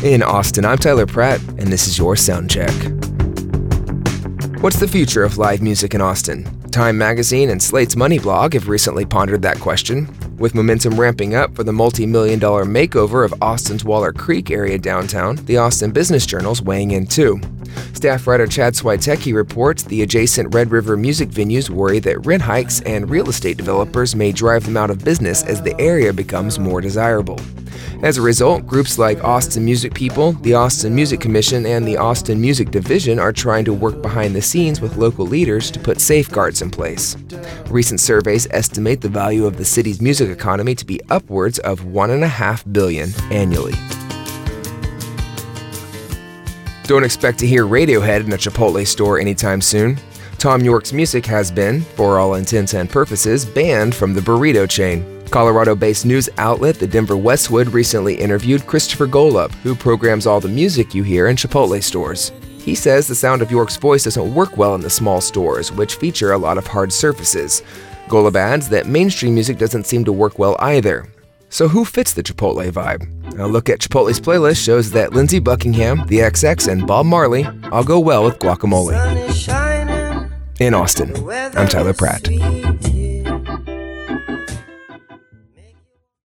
In Austin, I'm Tyler Pratt, and this is your Sound Check. What's the future of live music in Austin? Time Magazine and Slate's Money blog have recently pondered that question. With momentum ramping up for the multi-million-dollar makeover of Austin's Waller Creek area downtown, the Austin Business Journal's weighing in too. Staff writer Chad Swietecki reports the adjacent Red River music venues worry that rent hikes and real estate developers may drive them out of business as the area becomes more desirable. As a result, groups like Austin Music People, the Austin Music Commission, and the Austin Music Division are trying to work behind the scenes with local leaders to put safeguards in place. Recent surveys estimate the value of the city's music economy to be upwards of $1.5 billion annually. Don't expect to hear Radiohead in a Chipotle store anytime soon. Thom Yorke's music has been, for all intents and purposes, banned from the burrito chain. Colorado-based news outlet The Denver Westwood recently interviewed Christopher Golub, who programs all the music you hear in Chipotle stores. He says the sound of Yorke's voice doesn't work well in the small stores, which feature a lot of hard surfaces. Golub adds that mainstream music doesn't seem to work well either. So who fits the Chipotle vibe? A look at Chipotle's playlist shows that Lindsey Buckingham, The XX, and Bob Marley all go well with guacamole. In Austin, I'm Tyler Pratt.